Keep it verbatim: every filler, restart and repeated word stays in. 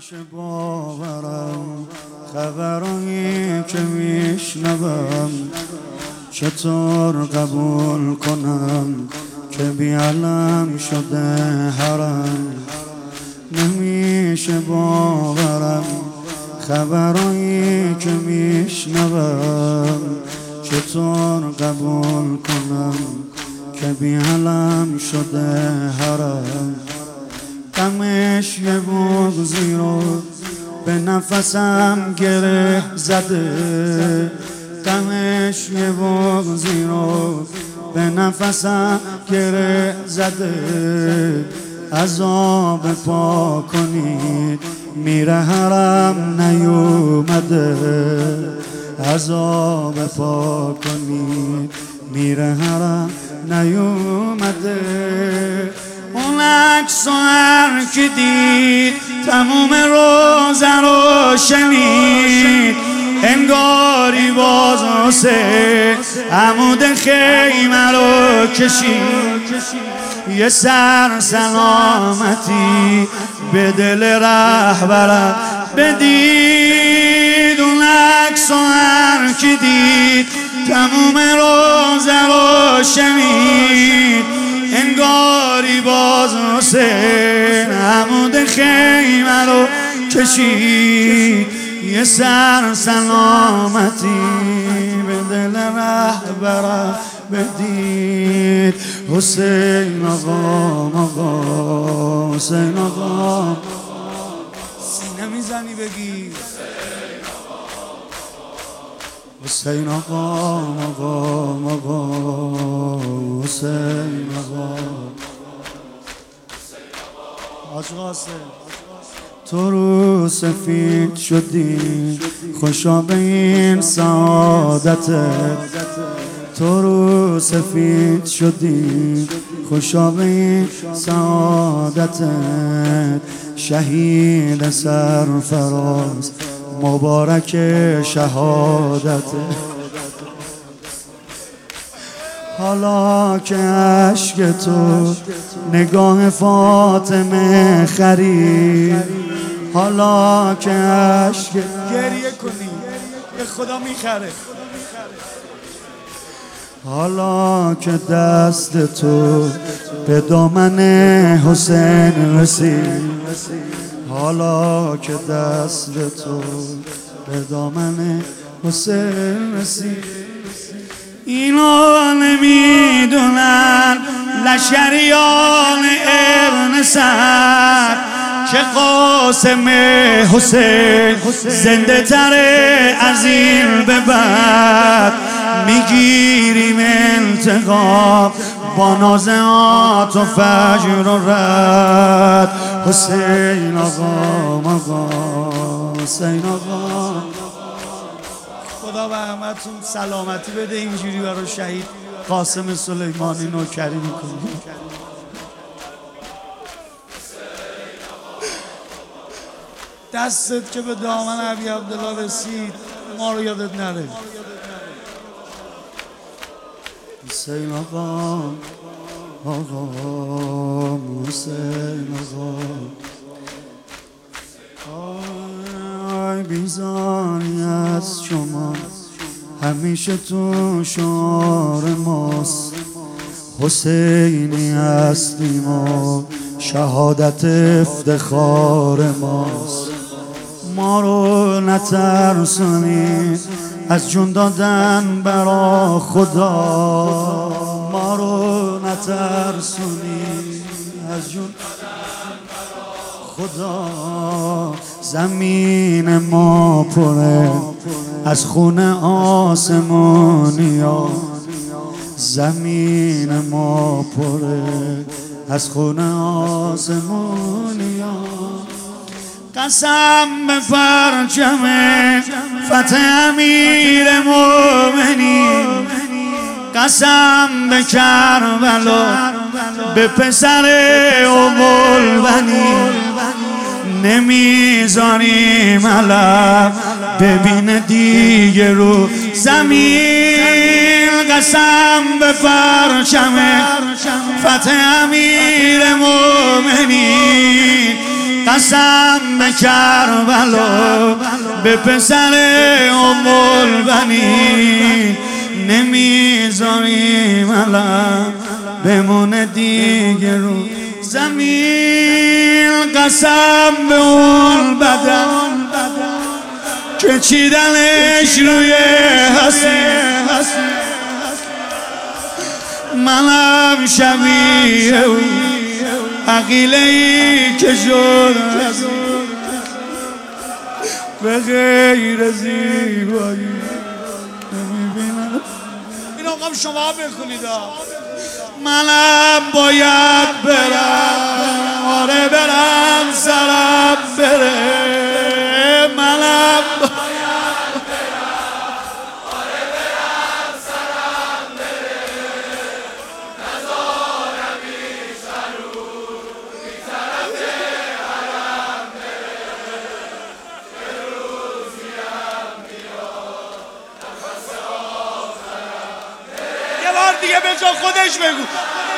نمیشه باورم خبرایی که میشنوم، چطور قبول کنم که بی‌علم شده حرم. نمیشه باورم خبرایی که میشنوم، چطور قبول کنم که بی‌علم شده حرم. غمش یه بغضی رو به نفسم گره زده، غمش یه بغضی رو به نفسم گره زده. عذاب پا کنید میره حرم نیومده، عذاب پا کنید میره حرم نیومده. اون عکس و هر که دید تموم روزه رو شنید، انگاری باز واسه عمود خیمه رو کشید. یه سر سلامتی به دل رهبرم بدید. اون عکس و هر که دید تموم روزه رو شنید، انگاری باز حسین عمود خیمه رو کشید. یه سر سلامتی به دل رهبرم بدید. حسین آقا آقا حسین آقا سینه میزنی بگی حسین آقا آقا آقا حسین آقا حاج قاسم. تو رو سفید شدی خوشا به این سعادتت، تو رو سفید شدی خوشا به این سعادتت. شهید سرفراز مبارک شهادتت. حالا که عشق تو نگاه فاطمه خرید، حالا که عشق گریه کنی به خدا میخره. حالا که دست تو به دامن حسین رسید، حالا که دست تو به دامن حسین رسید. اینا نمیدونن لشکریان ابن سعد که قاسم حسین زنده تره از این به بعد. میگیریم انتقام با نازعات و فجر و رد. حسین آقا آقا حسین آقا خدا به همتون سلامتی بده. اینجوری برای شهید قاسم سلیمانی نوکری میکنیم. دستت که به دامن ابی عبدالله رسید ما رو یادت نره. حسین آقا آقا حسین آقا آی بیزاری از شما همیشه تو شعار ماست. حسینی هستیم و شهادت افتخار ماست. ما رو نترسونید از جون دادن برا خدا، ما رو نترسونید از جون دادن برا خدا. زمین ما پره از خون آسمونیا، زمین ما پره از خون آسمونیا. قسم به پرچم فتح امیر مومنین، قسم به کربلا به پسر ام البنین. نمیذاریم علم ببین دیگه رو زمین. قسم به پرچم فتح امیر مومنین، قسم به کربلا به پسر ام البنین نمیذاریم علم بمونه دیگه رو زمین. قسم به اون بدن که چیدنش روی حسین منم شبیه اون عقیله ای که شد به غیر زیبایی نمیبینم. این آقام شما بخونید. منم باید برم، آره برم سرم بره. منم باید برم، آره برم سرم بره. نزارم بیش رو بی طرف حرم بره. به روزیم میاد نفس آخرم بره. یه بار دیگه به جا خودش بگو.